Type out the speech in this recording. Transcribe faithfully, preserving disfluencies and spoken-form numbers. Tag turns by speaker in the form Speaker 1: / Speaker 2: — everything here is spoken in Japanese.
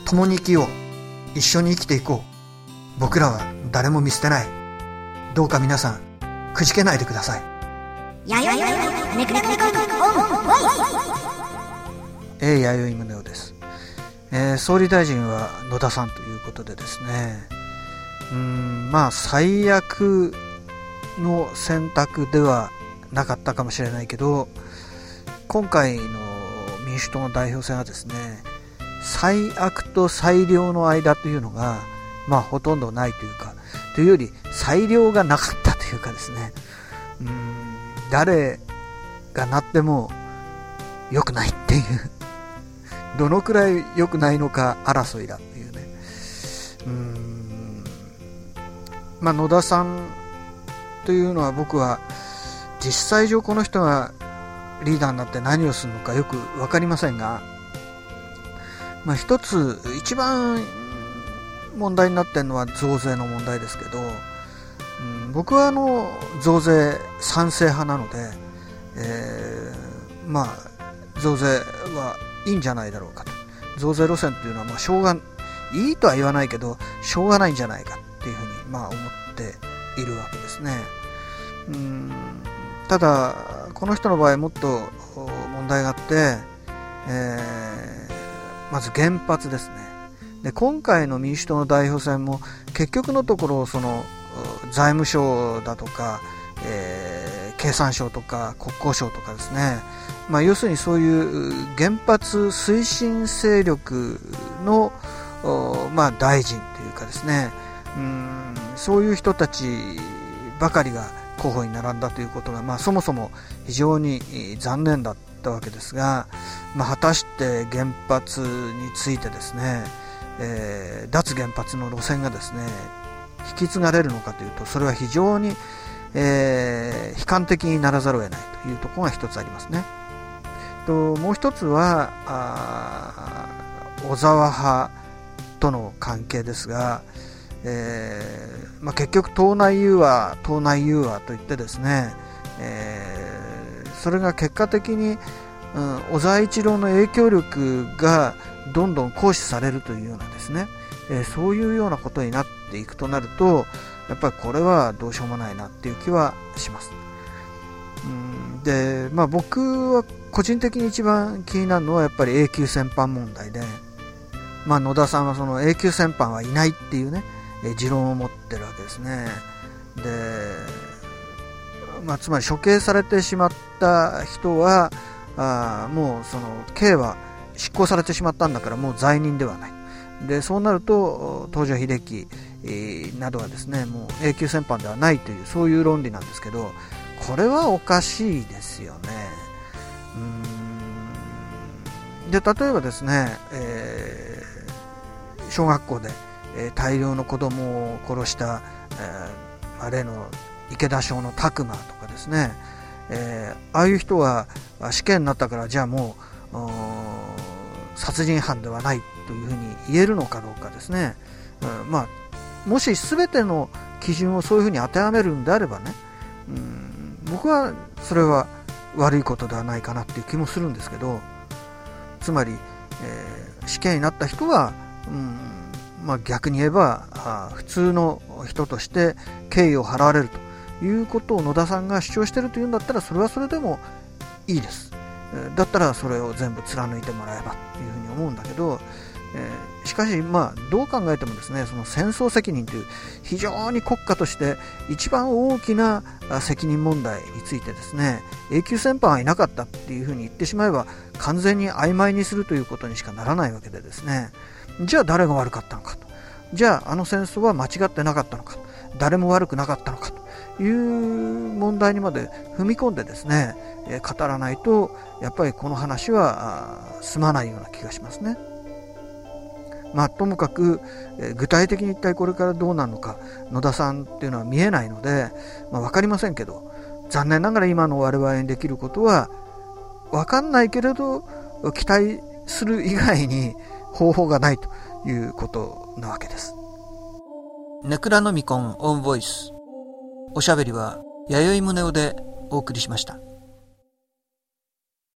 Speaker 1: 共に生きよう。一緒に生きていこう。僕らは誰も見捨てない。どうか皆さんくじけないでください。
Speaker 2: やよいねくねくねくオンボイス。
Speaker 1: えー、弥生宗男です。えー、総理大臣は野田さんということでですね、うーんまあ最悪の選択ではなかったかもしれないけど、今回の民主党の代表選はですね、最悪と最良の間というのがまあほとんどないというか、というより最良がなかったというかですね、うーん誰がなっても良くないっていうどのくらい良くないのか争いだっていうね。うーんまあ野田さんというのは、僕は実際上この人がリーダーになって何をするのかよく分かりませんが、まあ一つ一番問題になっているのは増税の問題ですけど、うん、僕はあの増税賛成派なので、えー、まあ増税はいいんじゃないだろうかと。増税路線というのはまあしょうがいいとは言わないけどしょうがないんじゃないかっていうふうにまあ思っているわけですね。うんただこの人の場合もっと問題があって、えー、まず原発ですね。で今回の民主党の代表選も結局のところその財務省だとか、えー、経産省とか国交省とかですね、まあ、要するにそういう原発推進勢力の、まあ、大臣というかですね、うーんそういう人たちばかりが候補に並んだということが、まあ、そもそも非常に残念だったわけですが、まあ、果たして原発についてですね、えー、脱原発の路線がですね引き継がれるのかというと、それは非常に、えー、悲観的にならざるを得ないというところが一つありますね。ともう一つはあ小沢派との関係ですが、えーまあ、結局党内融和党内融和といってですね、えー、それが結果的に、うん、小沢一郎の影響力がどんどん行使されるというようなですね、えー、そういうようなことになっていくとなると、やっぱりこれはどうしようもないなっていう気はします。うんで、まあ、僕は個人的に一番気になるのはやっぱり永久戦犯問題で、まあ、野田さんはその永久戦犯はいないっていうね、えー、持論を持ってるわけですね。で、まあ、つまり処刑されてしまった人はあもうその刑は執行されてしまったんだからもう罪人ではない。でそうなると東条英機、えー、などはですねもう永久戦犯ではないというそういう論理なんですけど、これはおかしいですよね。うーんで例えばですね、えー、小学校で、えー、大量の子供を殺した、えー、例の池田小の拓磨とかですね、えー、ああいう人は死刑になったからじゃあもう殺人犯ではないというふうに言えるのかどうかですね、うんまあ、もし全ての基準をそういうふうに当てはめるんであればね、うん、僕はそれは悪いことではないかなっていう気もするんですけど、つまり、えー、死刑になった人は、うんまあ、逆に言えばあ普通の人として敬意を払われるということを野田さんが主張しているというんだったら、それはそれでもいいです。だったらそれを全部貫いてもらえばというふうに思うんだけど、えー、しかしまあどう考えてもですね、その戦争責任という非常に国家として一番大きな責任問題についてですね、永久戦犯はいなかったっていうふうに言ってしまえば完全に曖昧にするということにしかならないわけでですね、じゃあ誰が悪かったのかと、じゃああの戦争は間違ってなかったのか、誰も悪くなかったのかという問題にまで踏み込んでですね、えー、語らないとやっぱりこの話は済まないような気がしますね。まあともかく、えー、具体的に一体これからどうなるのか野田さんっていうのは見えないので、まあ、分かりませんけど、残念ながら今の我々にできることは分かんないけれど期待する以外に方法がないということなわけです。ネクラノミコンオンボイス、おしゃべりは弥生宗男でお送りしました。